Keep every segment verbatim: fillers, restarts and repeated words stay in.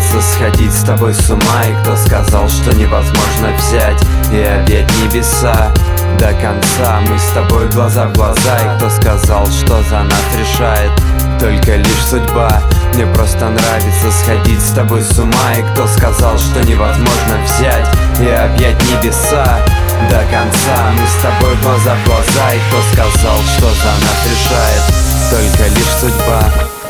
нравится сходить с тобой с ума? И кто сказал, что невозможно взять и объять небеса до конца? Мы с тобой глаза в глаза. И кто сказал, что за нас решает только лишь судьба? Мне просто нравится сходить с тобой с ума. И кто сказал, что невозможно взять и объять небеса до конца? Мы с тобой глаза в глаза. И кто сказал, что за нас решает только лишь судьба?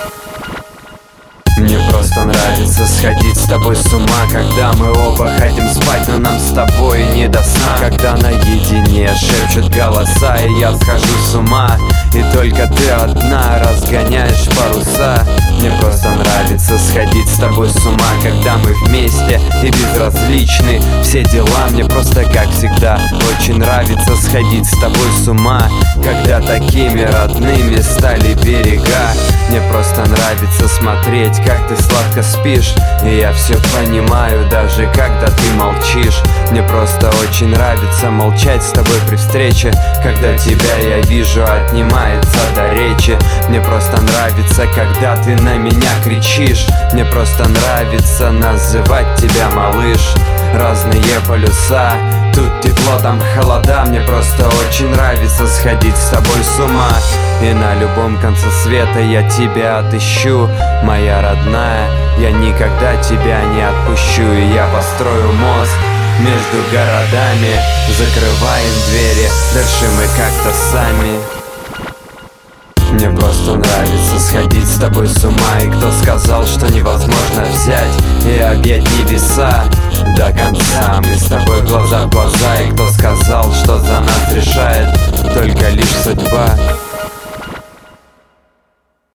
Мне просто нравится сходить с тобой с ума, когда мы оба хотим спать, но нам с тобой не до сна. Когда наедине шепчут голоса, и я схожу с ума, и только ты одна разгоняешь паруса. Мне просто нравится сходить с тобой с ума, когда мы вместе и безразличны все дела. Мне просто, как всегда, очень нравится сходить с тобой с ума, когда такими родными стали берега. Мне просто нравится смотреть, как ты сладко спишь, и я все понимаю, даже когда ты молчишь. Мне просто очень нравится молчать с тобой при встрече, когда тебя я вижу, отнимается до речи. Мне просто нравится, когда ты на меня кричишь. Мне просто нравится называть тебя малыш. Разные полюса, тут тепло, там холода. Мне просто очень нравится сходить с тобой с ума, и на любом конце света я тебя отыщу, моя родная. Я никогда тебя не отпущу, и я построю мост между городами. Закрываем двери, дальше мы как-то сами. Мне просто нравится сходить с тобой с ума. И кто сказал, что невозможно взять и объять небеса до конца? Мы с тобой глаза в глаза. И кто сказал, что за нас решает только лишь судьба?